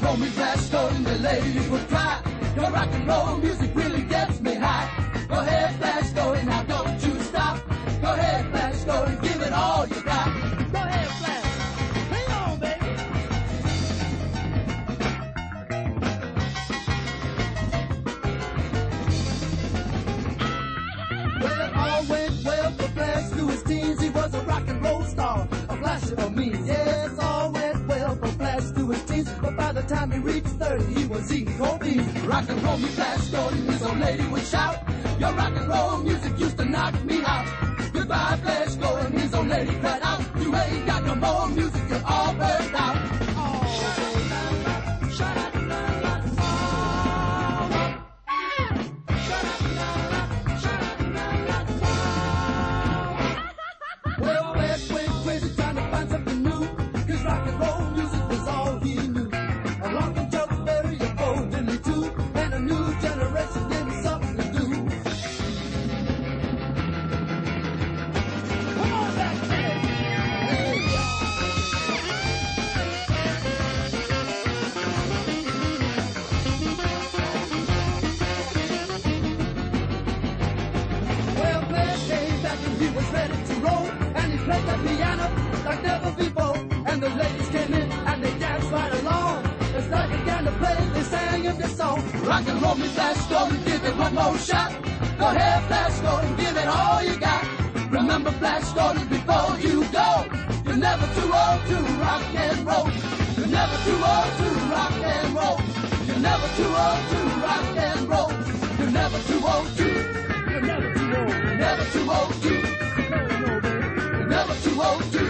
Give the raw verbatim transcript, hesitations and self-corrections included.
roll me fast, and the ladies would cry. Your rock and roll music really gets me high. Go ahead, Flash Gordon, now don't you stop. Go ahead, Flash Gordon, give it all you got. Go ahead, Flash. Hang on, baby. Well, it all went well for Flash through his teens. He was a rock and roll star, a flash of means. Yes, all went well for Flash through his teens. But by the time he reached thirty, he was eating cold beans. Rock and roll me, Flash Gordon, his old lady would shout. Your rock and roll music used to knock me out. Goodbye, Flash Gordon, his old lady cried out. You ain't got no more music, you're all burned out. Oh, shut up, well, Flash went crazy trying to find something new. Cause rock and roll music was all he knew. Along came Chuck Berry, a Bo Diddley too. And a new generation gave him something to do. Come on back, kid! Hey. Well, Flash came back and he was ready to roll. And he played the piano like never before. And the ladies came in and they danced right along. As they began to play, they sang him this song. Rock and roll me, Flash Gordon, give it one more shot. Go ahead, Flash Gordon, give it all you got. Remember, Flash Gordon, before you go, you're never too old to rock and roll. You're never too old to rock and roll. You're never too old to rock and roll. You're never too old to. You're never too old. You're never too old to. You're never too old to.